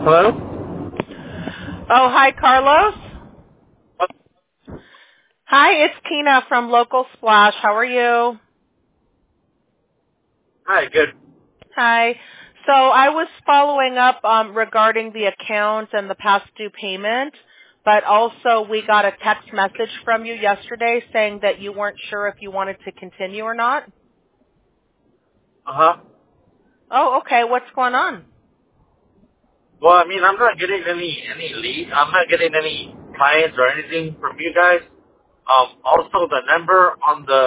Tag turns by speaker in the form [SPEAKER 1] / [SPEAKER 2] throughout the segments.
[SPEAKER 1] Hello?
[SPEAKER 2] Oh, hi, Carlos. Hi, it's Tina from Local Splash. How are you?
[SPEAKER 1] Hi, good.
[SPEAKER 2] Hi. So I was following up regarding the account and the past due payment, but also we got a text message from you yesterday saying that you weren't sure if you wanted to continue or not.
[SPEAKER 1] Uh-huh.
[SPEAKER 2] Oh, okay. What's going on?
[SPEAKER 1] Well, I mean, I'm not getting any leads. I'm not getting any clients or anything from you guys. Also, the number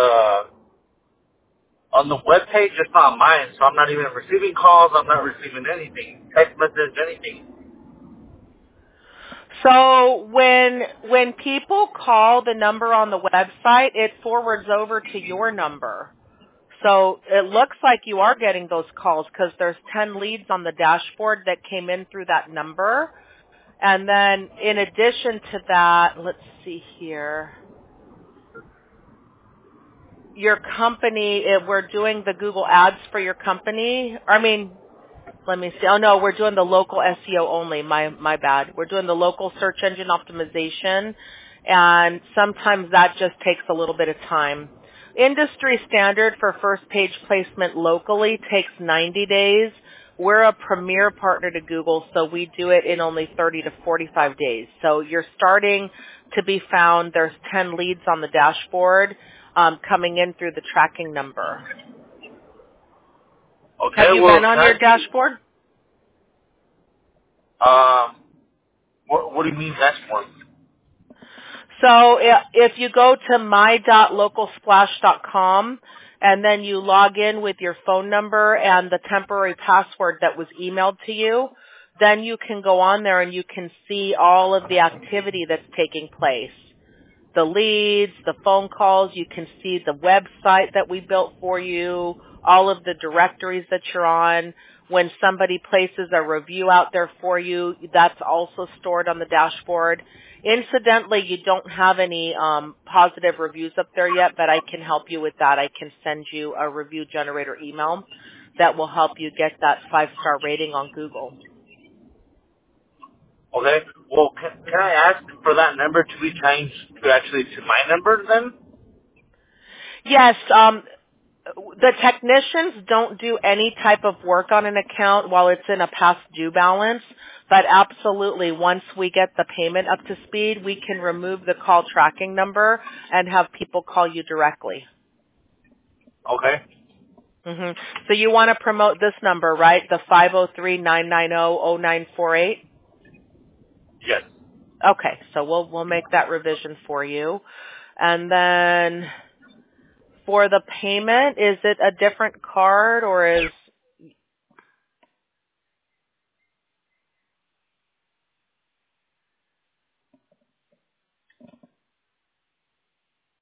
[SPEAKER 1] on the web page is not mine, so I'm not even receiving calls. I'm not receiving anything, text message, anything.
[SPEAKER 2] So when people call the number on the website, it forwards over to your number. So it looks like you are getting those calls because there's 10 leads on the dashboard that came in through that number. And then in addition to that, let's see here. Your company, we're doing the Google ads for your company. Let me see. Oh no, we're doing the local SEO only. My bad. We're doing the local search engine optimization, and sometimes that just takes a little bit of time. Industry standard for first page placement locally takes 90 days. We're a premier partner to Google, so we do it in only 30 to 45 days. So you're starting to be found. There's 10 leads on the dashboard coming in through the tracking number. Have
[SPEAKER 1] Okay,
[SPEAKER 2] you
[SPEAKER 1] well,
[SPEAKER 2] been
[SPEAKER 1] can
[SPEAKER 2] on
[SPEAKER 1] I
[SPEAKER 2] your
[SPEAKER 1] see,
[SPEAKER 2] dashboard?
[SPEAKER 1] what do you mean dashboard?
[SPEAKER 2] So if you go to my.localsplash.com and then you log in with your phone number and the temporary password that was emailed to you, then you can go on there and you can see all of the activity that's taking place. The leads, the phone calls, you can see the website that we built for you, all of the directories that you're on. When somebody places a review out there for you, that's also stored on the dashboard. Incidentally, you don't have any positive reviews up there yet, but I can help you with that. I can send you a review generator email that will help you get that 5-star rating on Google.
[SPEAKER 1] Okay, well, can I ask for that number to be changed to actually to my number then?
[SPEAKER 2] Yes, the technicians don't do any type of work on an account while it's in a past due balance, but absolutely once we get the payment up to speed, we can remove the call tracking number and have people call you directly.
[SPEAKER 1] Okay.
[SPEAKER 2] hmm So you want to promote this number, right? The 503-990-0948?
[SPEAKER 1] Yes.
[SPEAKER 2] Okay, so we'll make that revision for you. And then for the payment, is it a different card or is